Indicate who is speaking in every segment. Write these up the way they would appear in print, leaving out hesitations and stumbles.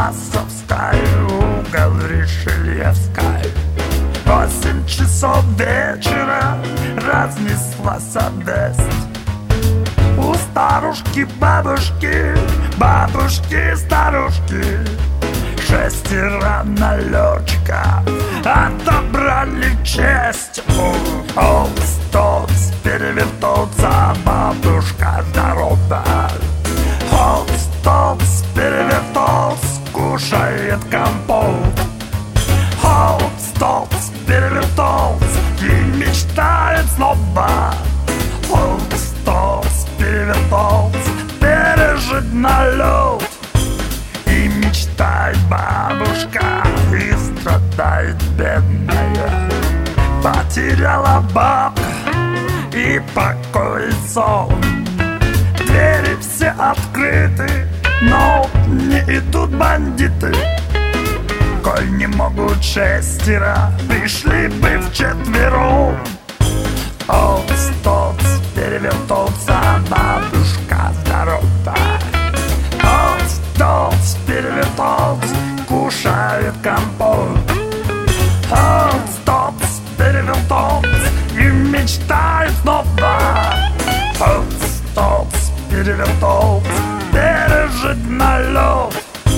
Speaker 1: Басовской, угол Ришельевской. 8 часов вечера разнеслась весть. У старушки, бабушки, бабушки, старушки, 6 налетчика отобрали честь. Холстовс перевертутся, бабушка здорова. Холстовс перевертутся, кушает компот. Холстовс перевертутся и мечтает снова. Холстовс перевертутся, пережить налет. И мечтает бабушка, и страдает бедная. Потеряла бабка и покой и сон. Двери все открыты, но не идут бандиты. Коль не могут 6, пришли бы вчетвером. Холстовс перевертутся, бабушка здорова. Холстовс перевертутся, кушает компот. Холстовс перевертутся и мечтает снова. Холстовс перевертутся, пережить налет.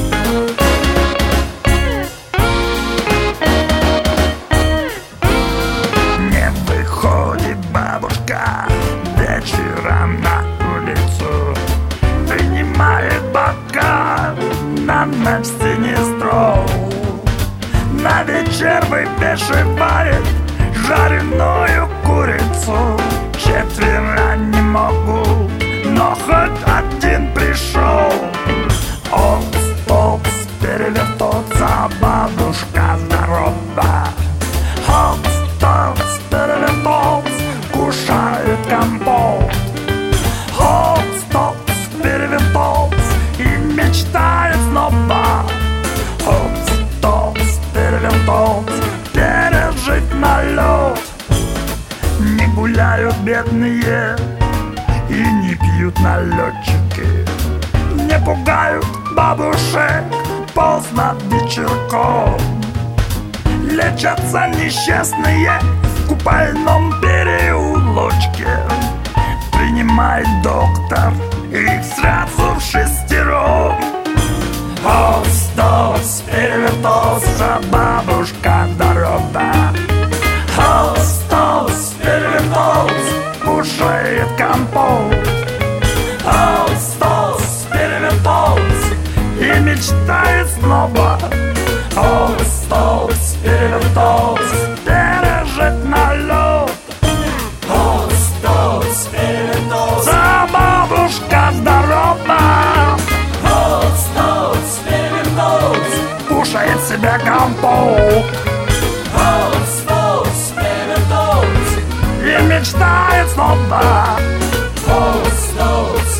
Speaker 1: Не выходит бабушка вечером на улицу, принимает бокал на ночь синестру. На вечер выпешивает жареную курицу. 4 не могут, но хоть один пришел. Холстовс перевертутся, бабушка здорова. Холстовс перевертутся, кушает компот. Холстовс перевертутся и мечтает снова. Холстовс перевертутся, пережить налет. Не гуляют бедные и не пьют налетчики. Не пугают бабушек поздно вечерком. Лечатся несчастные в купальном переулочке. Принимает доктор их сразу 6. Холстовс перевертутся, бабушка здорова. Холстовс перевертутся, кушает компот. Холстовс перевертутся и мечтает снова. Холстовс перевертутся, пережить налет. Холстовс перевертутся, бабушка здорова. Холстовс перевертутся, кушает себе компот. Холстовс перевертутся и мечтает снова. Холстовс